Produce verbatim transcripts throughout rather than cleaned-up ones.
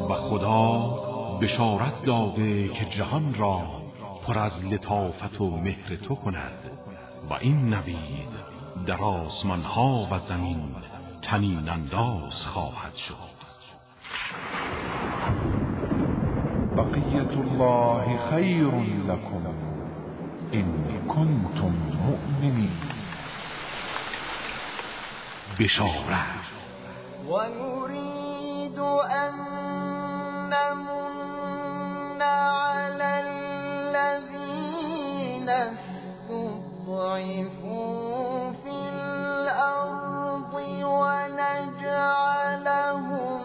و خدا بشارت داده که جهان را پر از لطافت و مهر تو کند و این نوید در آسمان ها و زمین طنین انداز خواهد شد. بقیت الله خیر لکم ان کنتم مؤمنین. بشارت و نرید ان نمن علی الذین استضعفوا فی الارض و نجعلهم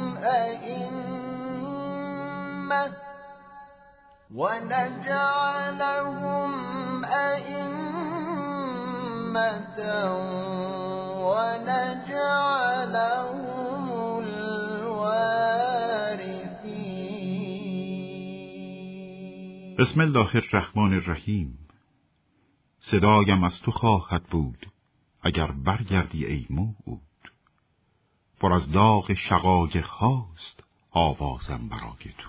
ائمة ونجعلهم أئمة ونجعلهم الوارثين. بسم الله الرحمن الرحیم. صدایم از تو خواهد بود اگر برگردی ای موعود، پر از داغ شقایق هاست آوازم برای تو.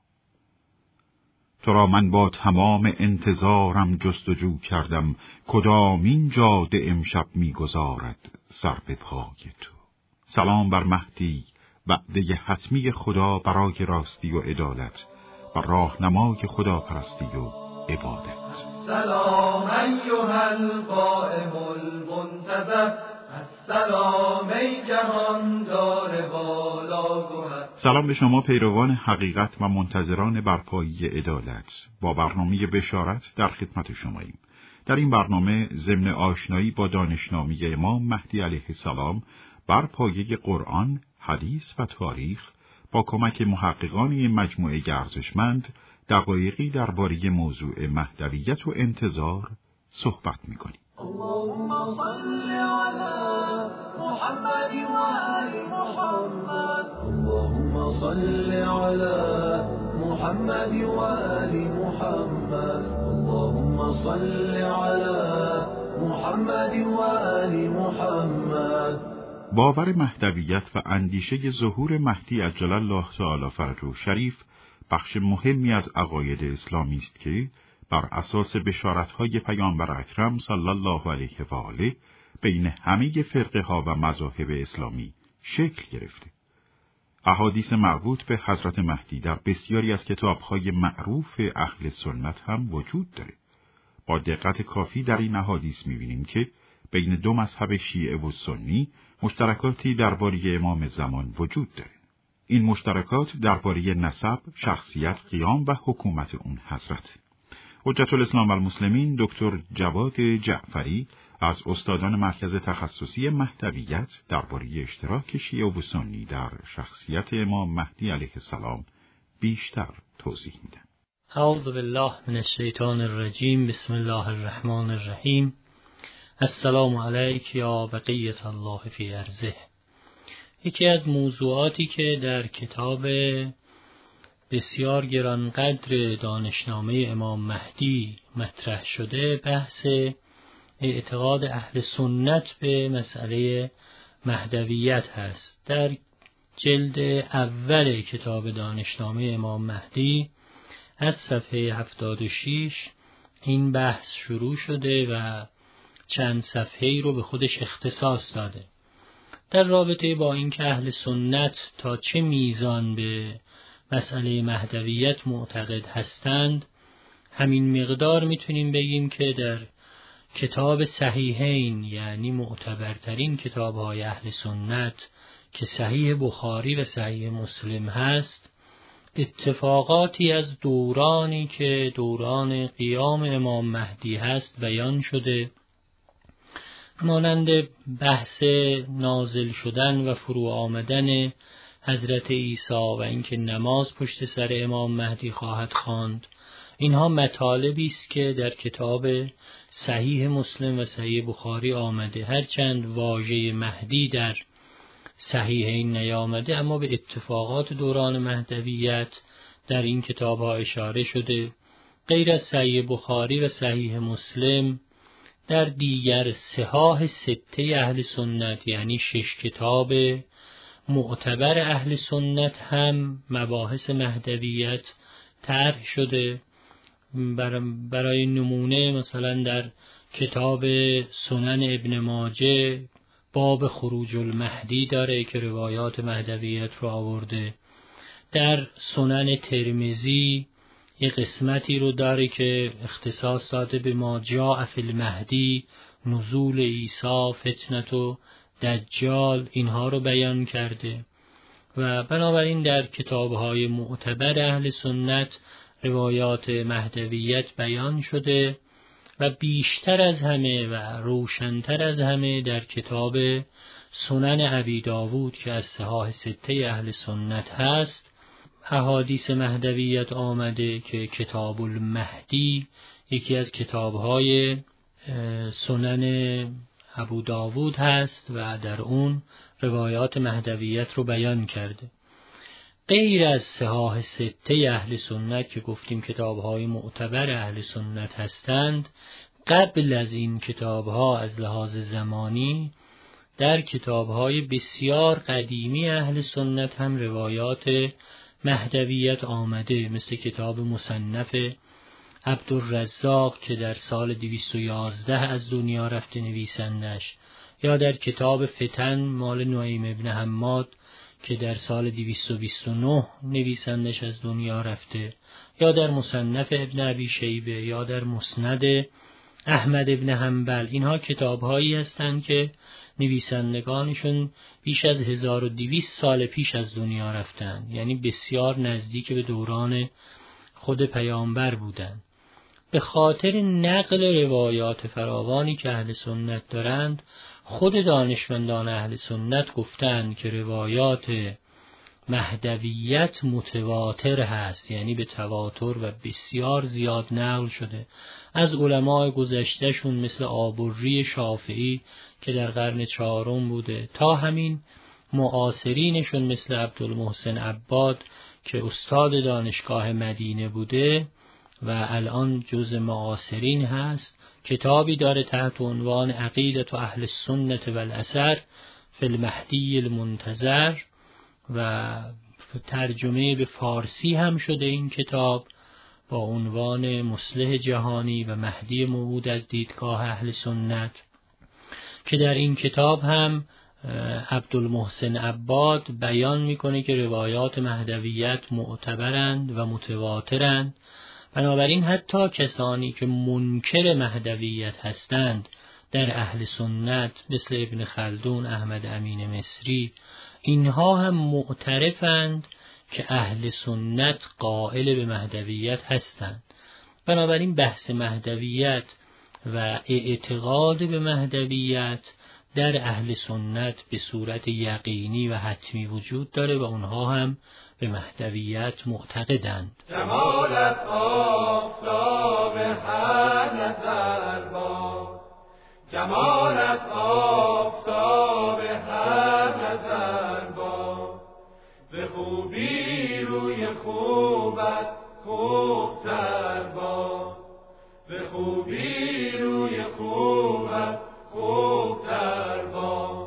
تو را من با تمام انتظارم جستجو کردم، کدامین جاده امشب میگذارد سر به پای تو. سلام بر مهدی، وعده حتمی خدا برای راستی و عدالت و راهنمای خدا پرستی و عبادت. سلام ایها القائم المنتظر، السلام ای جهان دار بالا گوهر. سلام به شما پیروان حقیقت و منتظران برپایی عدالت. با برنامه بشارت در خدمت شماییم. در این برنامه ضمن آشنایی با دانشنامه امام مهدی علیه السلام بر پایه قرآن، حدیث و تاریخ با کمک محققان این مجموعه ارزشمند دقایقی درباره موضوع مهدویت و انتظار صحبت می‌کنیم. اللهم صل على محمد و آل محمد. اللهم صل على محمد و آل محمد. اللهم صل على محمد و آل محمد. باور مهدویت و اندیشه ظهور مهدی عجل الله تعالی فرجه شریف بخش مهمی از عقاید اسلامی است که بر اساس بشارت‌های پیامبر اکرم صلی الله علیه و آله بین همه فرقه ها و مذاهب اسلامی شکل گرفته. احادیث مربوط به حضرت مهدی در بسیاری از کتاب‌های معروف اهل سنت هم وجود داره. با دقت کافی در این احادیث می‌بینیم که بین دو مذهب شیعه و سنی مشترکاتی درباره امام زمان وجود داره. این مشترکات درباره نسب، شخصیت، قیام و حکومت اون حضرت. حجت الاسلام و المسلمین دکتر جواد جعفری از استادان مرکز تخصصی مهدویت درباره اشتراک شیعه و سنی در شخصیت امام مهدی علیه السلام بیشتر توضیح میدن. اعوذ بالله من الشیطان الرجیم. بسم الله الرحمن الرحیم. السلام علیک یا بقیت الله فی ارضه. یکی از موضوعاتی که در کتاب بسیار گرانقدر دانشنامه امام مهدی مطرح شده بحث اعتقاد اهل سنت به مسئله مهدویت هست. در جلد اول کتاب دانشنامه امام مهدی از صفحه هفتاد و شش این بحث شروع شده و چند صفحه‌ای رو به خودش اختصاص داده در رابطه با اینکه اهل سنت تا چه میزان به مسئله مهدویت معتقد هستند. همین مقدار میتونیم بگیم که در کتاب صحیحین، یعنی معتبرترین کتاب‌های اهل سنت که صحیح بخاری و صحیح مسلم هست، اتفاقاتی از دورانی که دوران قیام امام مهدی هست بیان شده، مانند بحث نازل شدن و فرو آمدن حضرت عیسی و اینکه نماز پشت سر امام مهدی خواهد خواند. اینها مطالبی است که در کتاب صحیح مسلم و صحیح بخاری آمده، هرچند واژه مهدی در صحیحین نیامده، اما به اتفاقات دوران مهدویت در این کتاب‌ها اشاره شده. غیر از صحیح بخاری و صحیح مسلم در دیگر صحاح سته اهل سنت، یعنی شش کتاب معتبر اهل سنت هم مباحث مهدویت طرح شده. برای نمونه مثلا در کتاب سنن ابن ماجه باب خروج المهدی داره که روایات مهدویت رو آورده. در سنن ترمذی یه قسمتی رو داره که اختصاص داده به ما جاء فی المهدی، نزول عیسی، فتنه و دجال، اینها رو بیان کرده. و بنابراین در کتاب‌های معتبر اهل سنت روایات مهدویت بیان شده و بیشتر از همه و روشن‌تر از همه در کتاب سنن ابی داوود که از صحاح سته اهل سنت هست احادیث مهدویت آمده که کتاب المهدی یکی از کتاب‌های سنن ابو داوود هست و در اون روایات مهدویت رو بیان کرده. غیر از صحاح سته اهل سنت که گفتیم کتاب‌های معتبر اهل سنت هستند، قبل از این کتاب‌ها از لحاظ زمانی در کتاب‌های بسیار قدیمی اهل سنت هم روایات مهدویت آمده، مثل کتاب مصنف عبدالرزاق که در سال دویست و یازده از دنیا رفته نویسندش، یا در کتاب فتن مال نعیم ابن حماد که در سال دویست و بیست و نه نویسندش از دنیا رفته، یا در مصنف ابن ابی شیبه، یا در مسند احمد ابن حنبل. اینها کتاب‌هایی هستند که نویسندگانشون بیش از هزار و دویست سال پیش از دنیا رفتند، یعنی بسیار نزدیک به دوران خود پیامبر بودند. به خاطر نقل روایات فراوانی که اهل سنت دارند، خود دانشمندان اهل سنت گفتند که روایات مهدویت متواتر هست، یعنی به تواتر و بسیار زیاد نقل شده از علماء گذشتهشون مثل آبوری شافعی که در قرن چهارم بوده تا همین معاصرینشون مثل عبدالمحسن عباد که استاد دانشگاه مدینه بوده و الان جز معاصرین هست. کتابی داره تحت عنوان عقیدة اهل السنة والأثر فی المهدی المنتظر و ترجمه به فارسی هم شده این کتاب با عنوان مصلح جهانی و مهدی موعود از دیدگاه اهل سنت، که در این کتاب هم عبدالمحسن عباد بیان میکنه که روایات مهدویت معتبرند و متواترند. بنابراین حتی کسانی که منکر مهدویت هستند در اهل سنت مثل ابن خلدون، احمد امین مصری، اینها هم معترفند که اهل سنت قائل به مهدویت هستند. بنابراین بحث مهدویت و اعتقاد به مهدویت در اهل سنت به صورت یقینی و حتمی وجود داره و اونها هم به مهدویت معتقدند. جمالت آفتاب هر نظر با، جمالت آفتاب هر نظر با، به خوبی روی خوبت خوبتر با، به خوبی روی خوبت خوبتر با،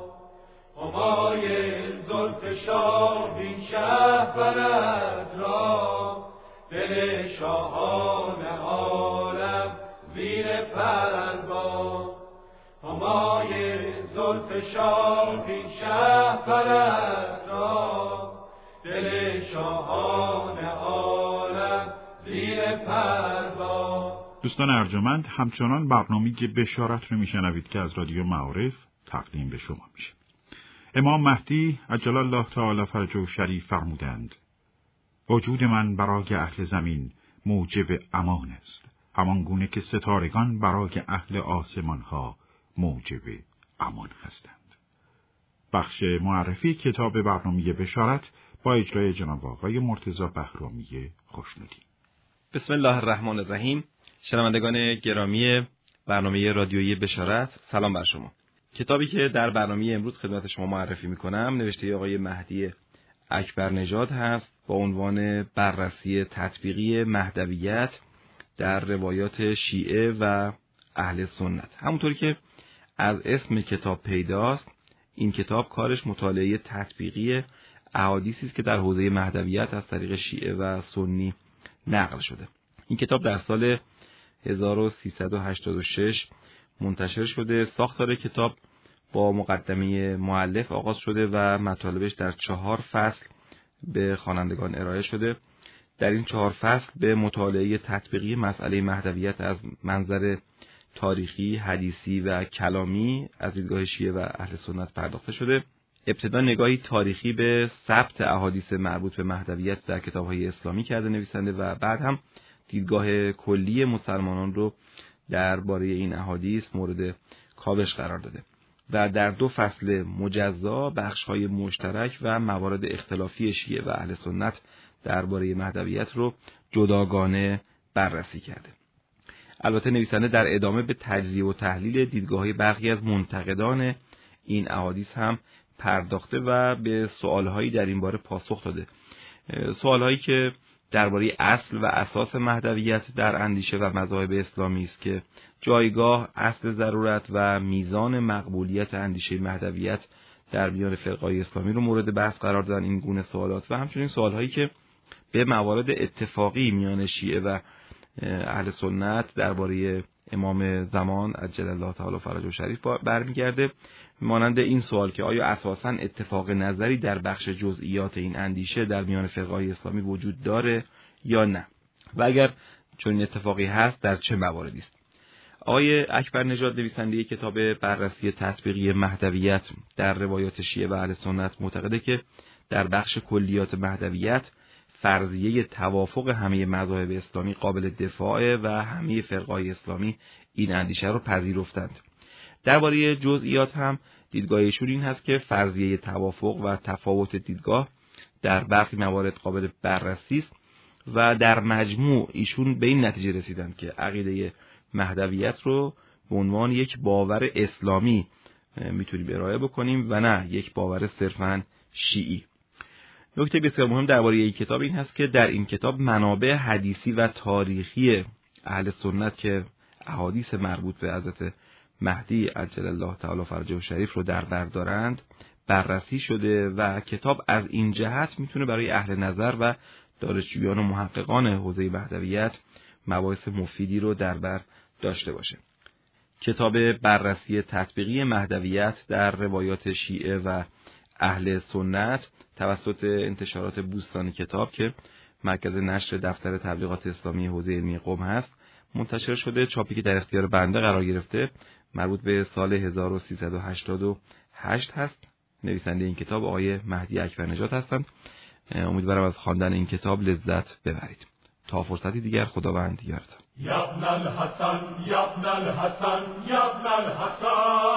همای زلف شاهین شهپرت را، دل شاهان عالم زیر پر با، همای زلف شاهین شهپرت را، دل شاهان عالم زیر پر با. دوستان ارجمند، همچنان برنامه بشارت رو میشنوید که از رادیو معارف تقدیم به شما میشه. امام مهدی عجل الله تعالی فرجه شریف فرمودند: وجود من برای اهل زمین موجب امان است، همان گونه که ستارگان برای اهل آسمان ها موجب امان هستند. بخش معرفی کتاب برنامه بشارت با اجرای جناب آقای مرتضی بهرامی خوشنودی. بسم الله الرحمن الرحیم. شنوندگان گرامی برنامه رادیویی بشارت، سلام بر شما. کتابی که در برنامه امروز خدمت شما معرفی میکنم نوشته آقای مهدی اکبر نژاد هست با عنوان بررسی تطبیقی مهدویت در روایات شیعه و اهل سنت. همونطوری که از اسم کتاب پیداست، این کتاب کارش مطالعه تطبیقی احادیثی است که در حوزه مهدویت از طریق شیعه و سنی نقل شده. این کتاب در سال هزار و سیصد و هشتاد و شش منتشر شده. ساختار کتاب با مقدمه مؤلف آغاز شده و مطالبش در چهار فصل به خوانندگان ارائه شده. در این چهار فصل به مطالعه تطبیقی مسئله مهدویت از منظر تاریخی، حدیثی و کلامی از دیدگاه شیعه و اهل سنت پرداخته شده. ابتدا نگاهی تاریخی به ثبت احادیث مربوط به مهدویت در کتاب‌های اسلامی کرده نویسنده و بعد هم دیدگاه کلی مسلمانان رو درباره این احادیث مورد کاوش قرار داده و در دو فصل مجزا بخش‌های مشترک و موارد اختلافی شیعه و اهل سنت درباره مهدویت رو جداگانه بررسی کرده. البته نویسنده در ادامه به تجزیه و تحلیل دیدگاه‌های برخی از منتقدان این احادیث هم پرداخته و به سوالهایی در این باره پاسخ داده. سوالهایی که درباره اصل و اساس مهدویت در اندیشه و مذاهب اسلامی است که جایگاه، اصل ضرورت و میزان مقبولیت اندیشه مهدویت در میان فرقه‌های اسلامی رو مورد بحث قرار دادن. این گونه سوالات و همچنین سوالهایی که به موارد اتفاقی میان شیعه و اهل سنت درباره امام زمان عجل الله تعالی فرجه شریف برمیگرده، مانند این سوال که آیا اساساً اتفاق نظری در بخش جزئیات این اندیشه در میان فرقه‌های اسلامی وجود داره یا نه و اگر چنین اتفاقی هست در چه مواردی است. آقای اکبر نژاد نویسنده کتاب بررسی تطبیقی مهدویت در روایات شیعه و اهل سنت معتقده که در بخش کلیات مهدویت فرضیه توافق همه مذاهب اسلامی قابل دفاع و همه فرقه‌های اسلامی این اندیشه رو پذیرفتند. درباره جزئیات هم دیدگاه ایشون این هست که فرضیه توافق و تفاوت دیدگاه در برخی موارد قابل بررسی است و در مجموع ایشون به این نتیجه رسیدند که عقیده مهدویت رو به عنوان یک باور اسلامی میتونیم ارائه بکنیم و نه یک باور صرفاً شیعی. نکته بسیار مهم درباره این کتاب این هست که در این کتاب منابع حدیثی و تاریخی اهل سنت که احادیث مربوط به حضرت مهدی عجل الله تعالی فرجه شریف رو در بر دارند بررسی شده و کتاب از این جهت میتونه برای اهل نظر و دانشجویان و محققان حوزه مهدویت مباحث مفیدی رو در بر داشته باشه. کتاب بررسی تطبیقی مهدویت در روایات شیعه و اهل سنت توسط انتشارات بوستان کتاب که مرکز نشر دفتر تبلیغات اسلامی حوزه علمی قم هست منتشر شده. چاپی که در اختیار بنده قرار گرفته مربوط به سال هزار و سیصد و هشتاد و هشت هست. نویسنده این کتاب آقای مهدی اکبر نژاد هستند. امیدوارم از خواندن این کتاب لذت ببرید. تا فرصتی دیگر خداوند یارتان. یا ابن الحسن یا ابن الحسن یا ابن الحسن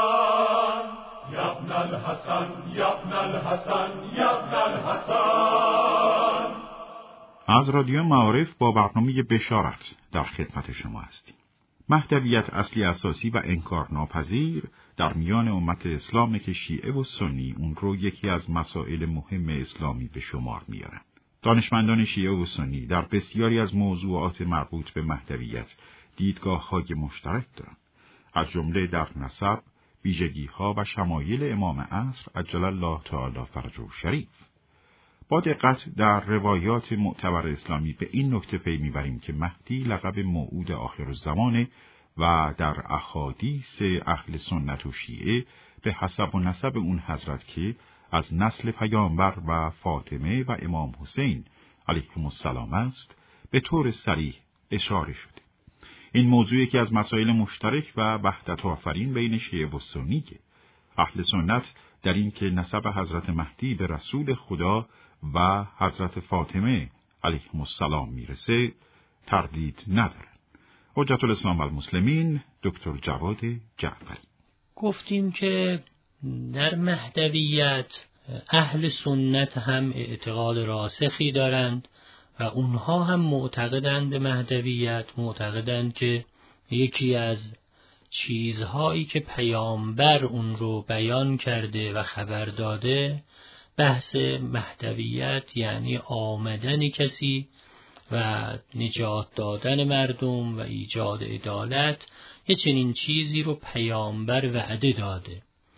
یا ابن الحسن یا ابن الحسن یا ابن الحسن. از رادیو معارف با برنامه بشارت در خدمت شما هستیم. مهدویت اصلی اساسی و انکارناپذیر در میان امت اسلام که شیعه و سنی اون رو یکی از مسائل مهم اسلامی به شمار میارن. دانشمندان شیعه و سنی در بسیاری از موضوعات مربوط به مهدویت دیدگاه‌های مشترک دارند، از جمله در نسب، ویژگی‌ها و شمایل امام عصر عجل الله تعالی فرجه شریف. با دقت در روایات معتبر اسلامی به این نکته پی میبریم که مهدی لقب موعود آخرالزمانه و در احادیث اهل سنت و شیعه به حسب و نسب اون حضرت که از نسل پیامبر و فاطمه و امام حسین علیهم السلام است به طور صریح اشاره شده. این موضوع یکی از مسائل مشترک و وحدت آفرین بین شیعه و سنی که اهل سنت در این که نسب حضرت مهدی به رسول خدا و حضرت فاطمه علیهم السلام میرسه تردید ندارن. حجت الاسلام و المسلمین دکتر جواد جعفری. گفتیم که در مهدویت اهل سنت هم اعتقاد راسخی دارند و اونها هم معتقدند به مهدویت، معتقدند که یکی از چیزهایی که پیامبر اون رو بیان کرده و خبر داده بحث مهدویت یعنی آمدن کسی و نجات دادن مردم و ایجاد عدالت، یه چنین چیزی رو پیامبر وعده داده.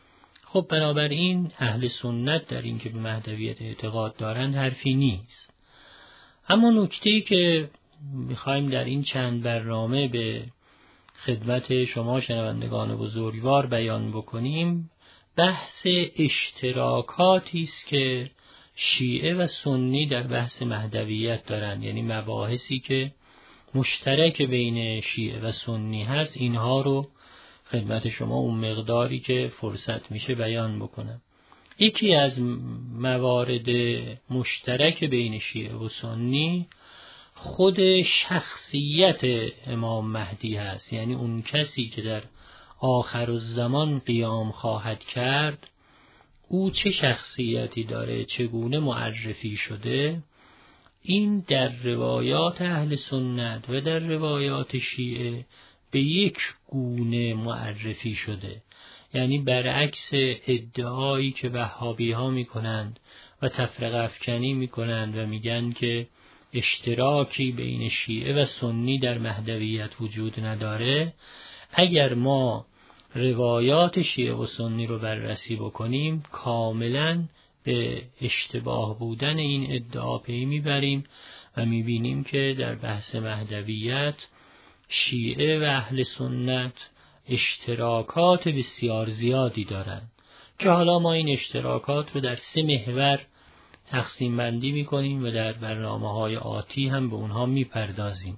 خب بنابراین اهل سنت در این که به مهدویت اعتقاد دارند حرفی نیست. اما نکته‌ای که میخوایم در این چند برنامه به خدمت شما شنوندگان بزرگوار بیان بکنیم بحث اشتراکاتی است که شیعه و سنی در بحث مهدویت دارند، یعنی مباحثی که مشترک بین شیعه و سنی هست، اینها رو خدمت شما اون مقداری که فرصت میشه بیان بکنم. یکی از موارد مشترک بین شیعه و سنی خود شخصیت امام مهدی هست، یعنی اون کسی که در آخر الزمان قیام خواهد کرد او چه شخصیتی داره، چگونه معرفی شده. این در روایات اهل سنت و در روایات شیعه به یک گونه معرفی شده، یعنی برعکس ادعایی که وهابی ها می کنند و تفرقه افکنی می کنند و میگن که اشتراکی بین شیعه و سنی در مهدویت وجود نداره. اگر ما روایات شیعه و سنی رو بررسی بکنیم کاملا به اشتباه بودن این ادعا پی میبریم و میبینیم که در بحث مهدویت شیعه و اهل سنت اشتراکات بسیار زیادی دارند که حالا ما این اشتراکات رو در سه محور تقسیم بندی میکنیم و در برنامه‌های آتی هم به اونها میپردازیم.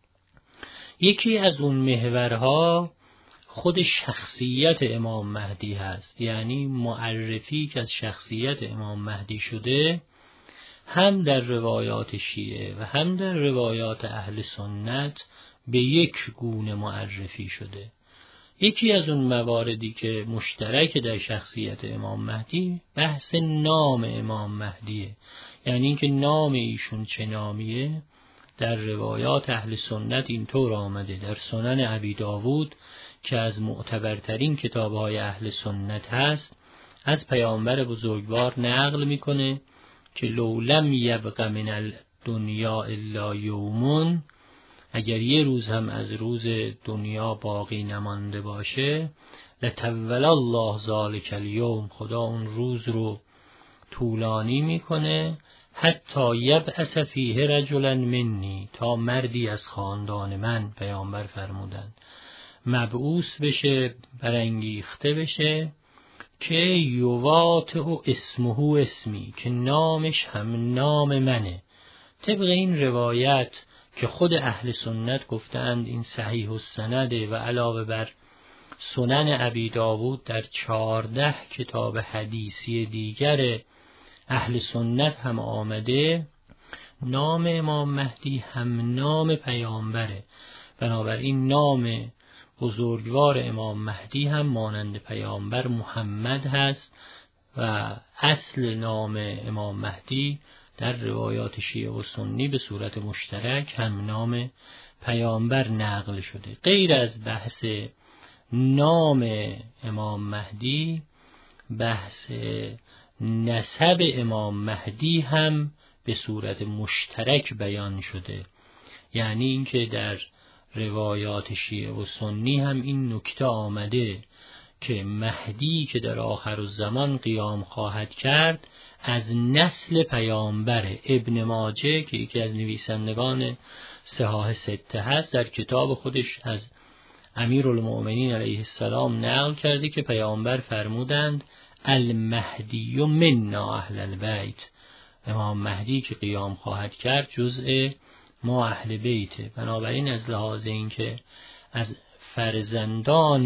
یکی از اون محورها خود شخصیت امام مهدی هست، یعنی معرفی که از شخصیت امام مهدی شده هم در روایات شیعه و هم در روایات اهل سنت به یک گونه معرفی شده. یکی از اون مواردی که مشترک در شخصیت امام مهدی بحث نام امام مهدیه، یعنی اینکه نام ایشون چه نامیه. در روایات اهل سنت اینطور آمده، در سنن ابی داوود که از معتبرترین کتاب‌های اهل سنت هست، از پیامبر بزرگوار نقل میکنه که لولم یبق من الدنیا الا یومون، اگر یه روز هم از روز دنیا باقی نمانده باشه، لطول الله ذالک الیوم، خدا اون روز رو طولانی میکنه، حتی یبعث فیه رجلا منی، تا مردی از خاندان من، پیامبر فرمودند، مبعوث بشه، برانگیخته بشه که یواطئ اسمه اسمی، که نامش هم نام منه. طبق این روایت که خود اهل سنت گفتند این صحیح السنده و علاوه بر سنن ابی داوود در چهارده کتاب حدیثی دیگر اهل سنت هم آمده، نام امام مهدی هم نام پیامبره. بنابراین نام بزرگوار امام مهدی هم مانند پیامبر محمد هست و اصل نام امام مهدی در روایات شیعه و سنی به صورت مشترک هم نام پیامبر نقل شده. غیر از بحث نام امام مهدی، بحث نسب امام مهدی هم به صورت مشترک بیان شده، یعنی اینکه در روایات شیعه و سنی هم این نکته آمده که مهدی که در آخر الزمان قیام خواهد کرد از نسل پیامبر. ابن ماجه که یکی از نویسندگان صحاح سته هست در کتاب خودش از امیرالمؤمنین علیه السلام نقل کرده که پیامبر فرمودند المهدی منا اهل البیت، امام مهدی که قیام خواهد کرد جزء ما اهل بیته. بنابراین از لحاظ این که از فرزندان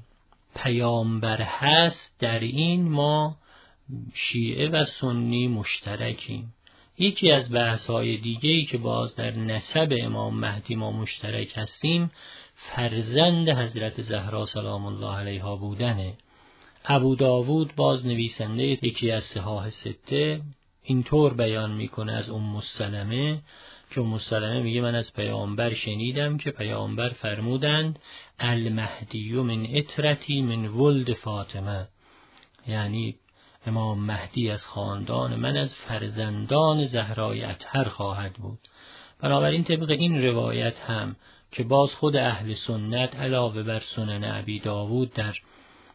پیامبر هست، در این ما شیعه و سنی مشترکیم. یکی از بحث‌های دیگه‌ای که باز در نسب امام مهدی ما مشترک هستیم، فرزند حضرت زهرا سلام الله علیها بودنه. ابو داوود باز نویسنده یکی از صحاح سته اینطور بیان میکنه از ام سلمه که ام سلمه میگه من از پیامبر شنیدم که پیامبر فرمودند المهدی من اطرتی من ولد فاطمه، یعنی امام مهدی از خاندان من، از فرزندان زهرای اطهر خواهد بود. بنابراین طبق این روایت هم که باز خود اهل سنت علاوه بر سنن ابی داوود در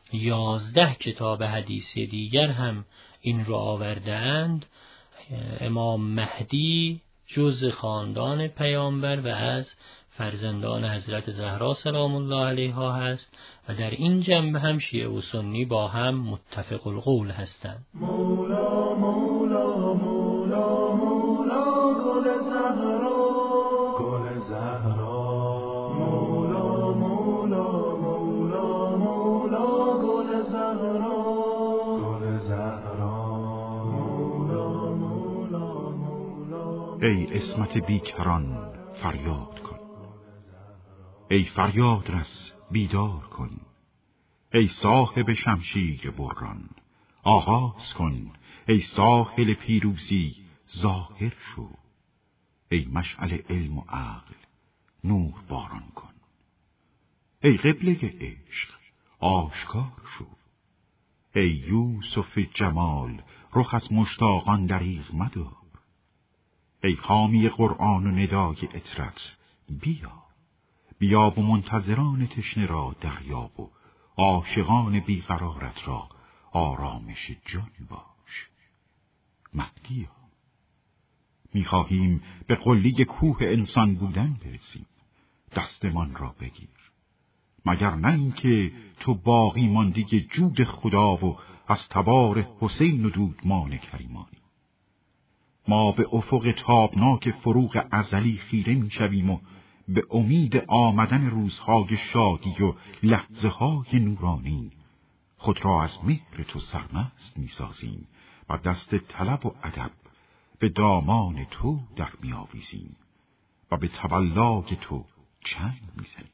یازده کتاب حدیثی دیگر هم این رو آورده‌اند. امام مهدی جز خاندان پیامبر و از فرزندان حضرت زهرا سلام الله علیها هست و در این جنبه هم شیعه و سنی با هم متفق القول هستند. مولا مولا مولا مولا گل زهرا گل زهرا مولا مولا مولا مولا گل زهرا گل زهرا مولا مولا مولا. ای عصمت بیکران فریاد کن، ای فریاد رس بیدار کن، ای صاحب شمشیر بران آغاز کن، ای ساحل پیروزی ظاهر شو، ای مشعل علم و عقل نور باران کن، ای قبله عشق آشکار شو، ای یوسف جمال رخ از مشتاقان دریغ مدار، ای حامی قرآن و ندای اطرت بیا، بیا و منتظران تشنه را دریاب و عاشقان بیقرارت را آرامش جان باش. مهدیا، می‌خواهیم به قلی کوه انسان بودن برسیم، دستمان را بگیر، مگر نه اینکه تو باقی ماندی جود خدا و از تبار حسین و دودمان کریمانی. ما به افق تابناک فروغ ازلی خیره می‌شویم و به امید آمدن روزهای شادی و لحظه‌های نورانی خود را از مهر تو سرمست می‌سازیم و دست طلب و ادب به دامان تو در می‌آویزیم و به تولای تو چنگ می‌زنیم.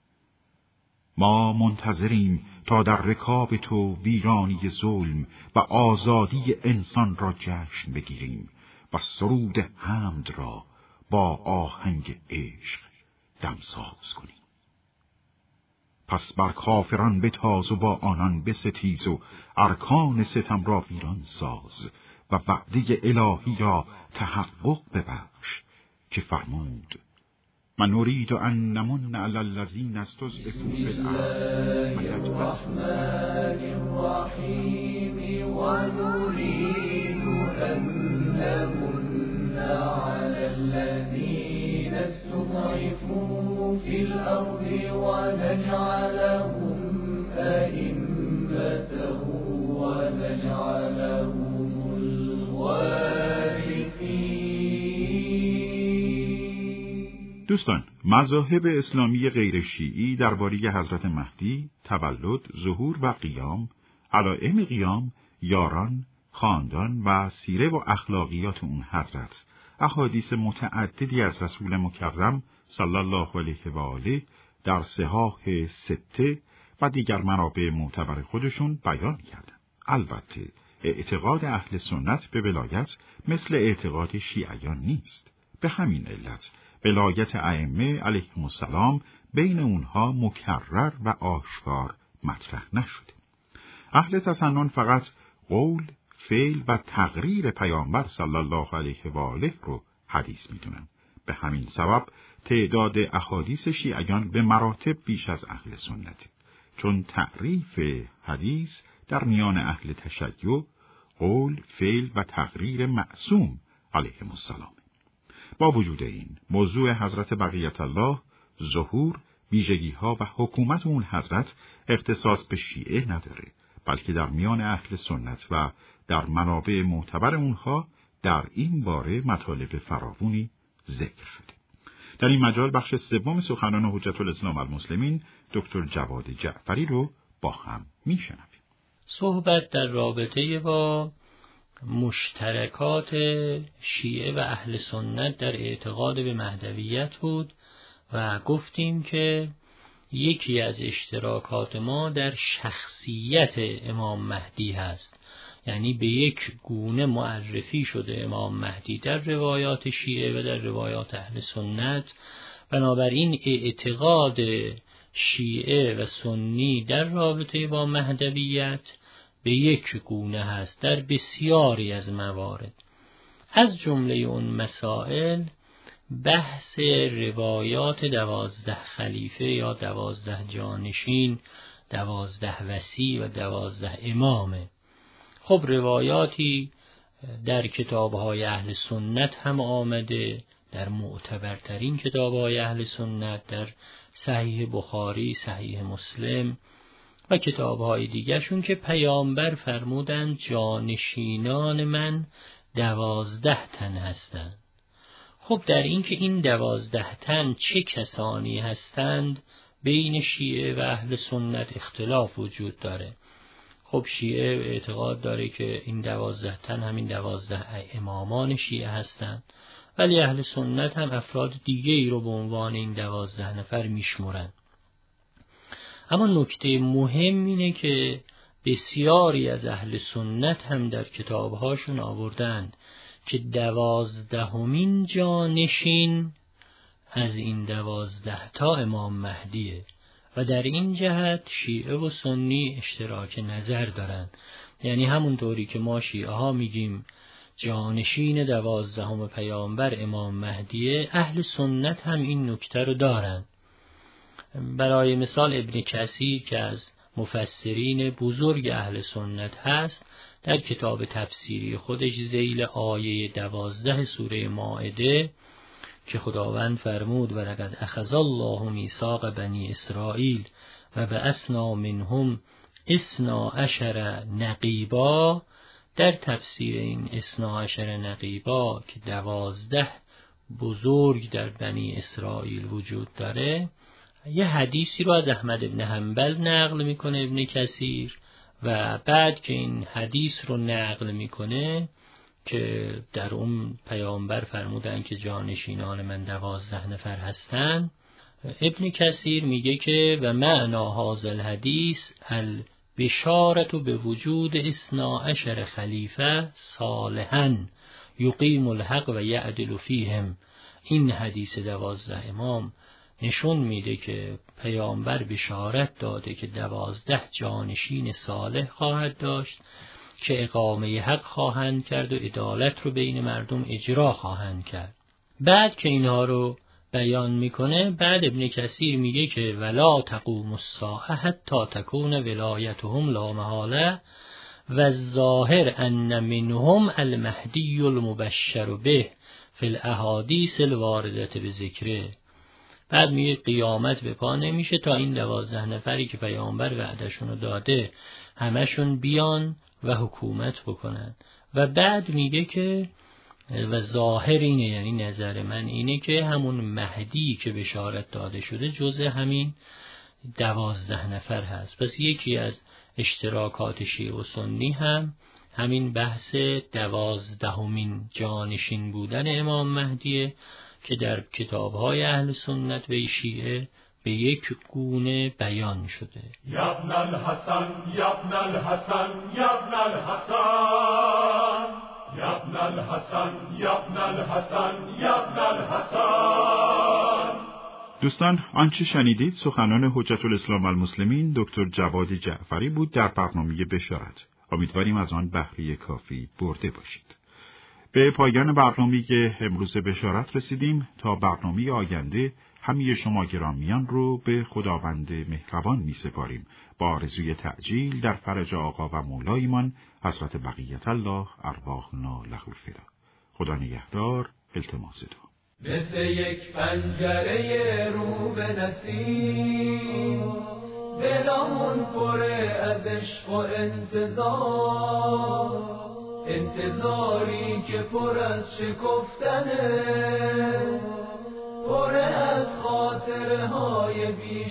ما منتظریم تا در رکاب تو ویرانی ظلم و آزادی انسان را جشن بگیریم و سرود حمد را با آهنگ عشق دمساز کنیم. پس بر کافران بتاز و با آنان بستیز و ارکان ستم را ویران ساز و وعده الهی را تحقق ببخش که فرمود من نريد ان نمن علی الذین استضعفوا فی الارض الرحمن الرحیم و نريد ان نمن علی الذین استضعفوا فی الارض و نجعلهم ائمة و نجعلهم الوارثین. دوستان، مذاهب اسلامی غیر شیعی درباره حضرت مهدی، تولد، ظهور و قیام، علائم قیام، یاران، خاندان و سیره و اخلاقیات اون حضرت احادیث متعددی از رسول مکرم صلی الله علیه و آله در صحاح سته و دیگر منابع معتبر خودشون بیان کردن. البته اعتقاد اهل سنت به ولایت مثل اعتقاد شیعیان نیست. به همین علت ولایت ائمه علیهم السلام بین اونها مکرر و آشکار مطرح نشده. اهل تسنن فقط قول، فعل و تقریر پیامبر صلی الله علیه و آله رو حدیث میدونن. به همین سبب تعداد احادیث شیعیان به مراتب بیش از اهل سنت، چون تعریف حدیث در میان اهل تشیع قول، فعل و تقریر معصوم علیهم السلام. با وجود این، موضوع حضرت بقیت الله، ظهور، ویژگی‌ها و حکومت اون حضرت اختصاص به شیعه نداره، بلکه در میان اهل سنت و در منابع معتبر اونها در این باره مطالب فراوانی ذکر شده. در این مجال بخش سوم سخنان حجت الاسلام المسلمین دکتر جواد جعفری رو با هم میشنویم. صحبت در رابطه با مشترکات شیعه و اهل سنت در اعتقاد به مهدویت بود و گفتیم که یکی از اشتراکات ما در شخصیت امام مهدی هست، یعنی به یک گونه معرفی شده امام مهدی در روایات شیعه و در روایات اهل سنت. بنابراین اعتقاد شیعه و سنی در رابطه با مهدویت به یک گونه هست در بسیاری از موارد. از جمله اون مسائل بحث روایات دوازده خلیفه یا دوازده جانشین دوازده وصی و دوازده امامه. خب روایاتی در کتاب‌های اهل سنت هم آمده، در معتبرترین کتاب‌های اهل سنت، در صحیح بخاری، صحیح مسلم و کتاب‌های دیگرشون، که پیامبر فرمودند جانشینان من دوازده تن هستند. خب در این که این دوازده تن چه کسانی هستند بین شیعه و اهل سنت اختلاف وجود داره. خب شیعه اعتقاد داره که این دوازده تن همین دوازده امامان شیعه هستند، ولی اهل سنت هم افراد دیگه ای رو به عنوان این دوازده نفر میشمرند. اما نکته مهم اینه که بسیاری از اهل سنت هم در کتابهاشون آوردند که دوازدهمین جانشین از این دوازده تا امام مهدیه و در این جهت شیعه و سنی اشتراک نظر دارند. یعنی همونطوری که ما شیعه ها میگیم جانشین دوازدهم پیامبر امام مهدیه، اهل سنت هم این نکته رو دارند. برای مثال ابن کثیر که از مفسرین بزرگ اهل سنت هست، در کتاب تفسیری خودش ذیل آیه دوازده سوره مائده که خداوند فرمود و لقد اخذ الله میثاق بنی اسرائیل و بعثنا منهم اثنا عشر نقیبا، در تفسیر این اثنا عشر نقیبا که دوازده بزرگ در بنی اسرائیل وجود داره، یه حدیثی رو از احمد ابن حنبل نقل میکنه ابن کثیر و بعد که این حدیث رو نقل میکنه که در اون پیامبر فرمودن که جانشینان من دوازده نفر هستن، ابن کثیر میگه که و معنا هذا الحدیث البشارة به وجود اثنا عشر خلیفه صالحا یقیم الحق و یعدل فیهم. این حدیث دوازده امام نشون میده که پیامبر بشارت داده که دوازده جانشین صالح خواهد داشت که اقامه حق خواهند کرد و عدالت رو بین مردم اجرا خواهند کرد. بعد که اینها رو بیان میکنه، بعد ابن کثیر میگه که ولا تقوم الساعه حتی تکون ولایتهم لا محاله و الظاهر ان منهم المهدی المبشر به فی الاحادیث الوارده بذکره. بعد میگه قیامت به پا نمیشه تا این دوازده نفری که پیامبر وعدشون رو داده همشون بیان و حکومت بکنن. و بعد میگه که و ظاهر اینه، یعنی نظر من اینه که همون مهدی که بشارت داده شده جزء همین دوازده نفر هست. پس یکی از اشتراکات شیعه و سنی هم همین بحث دوازدهمین جانشین بودن امام مهدیه که در کتاب‌های اهل سنت و شیعه به یک گونه بیان شده. یبن الحسن یبن الحسن یبن الحسن یبن الحسن یبن الحسن یبن الحسن. دوستان، آنچه شنیدید سخنان حجت الاسلام المسلمین دکتر جواد جعفری بود در برنامه بشارت. امیدواریم از آن بهره کافی برده باشید. به پایان برنامه امروز بشارت رسیدیم. تا برنامه آینده همه شما گرامیان رو به خداوند مهربان می سپاریم با آرزوی تعجیل در فرج آقا و مولایمان حضرت بقیت الله ارواحنا له الفدا. خدا نگهدار. التماس دعا. مثل یک پنجره رو به نسیم دلمون پره از عشق و انتظار، انتظاری که پر از شکفتنه، پر از خاطره های بی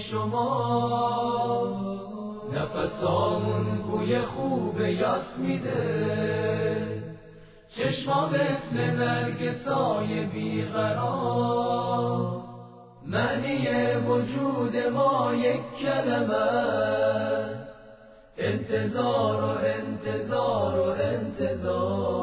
شما. نفسامون بوی خوب یاس میده، چشما مثل نرگسای بیقرار. معنی وجود ما یک کلمه، انتظار و انتظار و انتظار.